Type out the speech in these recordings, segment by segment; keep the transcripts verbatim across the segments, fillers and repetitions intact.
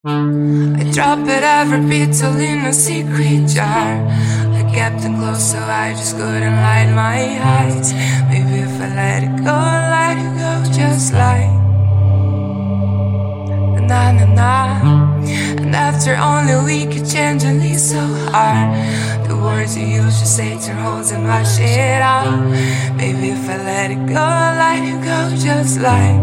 I drop it every beat all in a secret jar. I kept it close so I just couldn't hide my eyes. Maybe if I let it go, let it go just like na na na. And after only a week it changed and it's so hard. The words you used to say turn holes and wash it out. Maybe if I let it go, let it go just like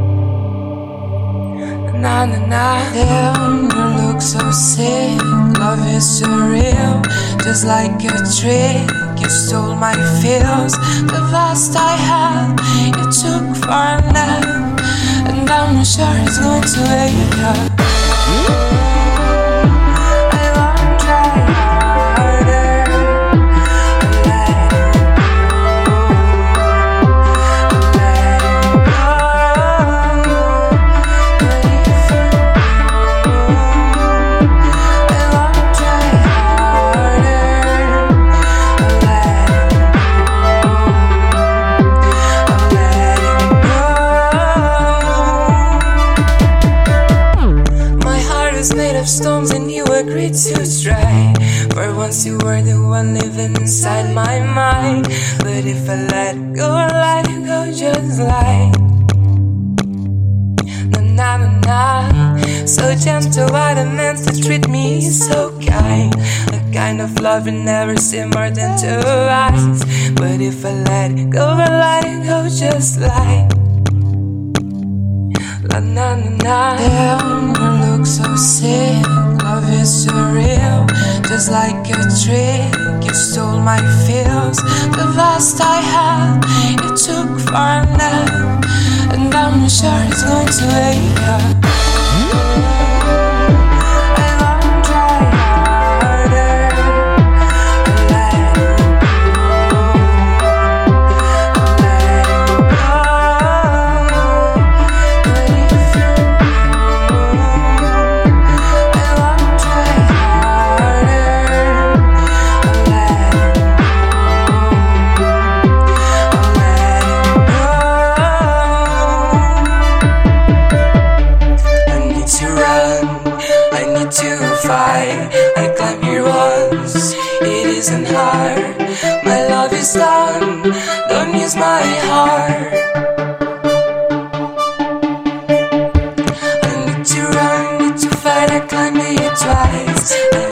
na na na. Damn, you look so sick. Love is surreal, just like a trick. You stole my feels. The best I had, you took for a nap, and I'm not sure it's going to wake up. I won't try harder. Let it go. Let it go. But if you I won't try harder. Let it go. Let it go. My heart is made of stones and you agreed to try. For once you were the one living inside my mind. But if I let it go, let it go just like na na na na. So gentle, what I meant to treat me so kind. A kind of love you never see more than two eyes. But if I let it go, I let it go just like la na na na. Damn, you look so sick. Love is surreal, just like a trick. You stole my feels. The best I had, you took for a nap, and I'm not sure it's going to wake up. I won't try harder. Let it go. Let it go. But if you I won't try harder. Let it go. Let it go. I need to run, I need to fight. I climbed here once, it isn't hard. My love is done, don't use my heart. I need to run, need to fight. I climbed it twice. I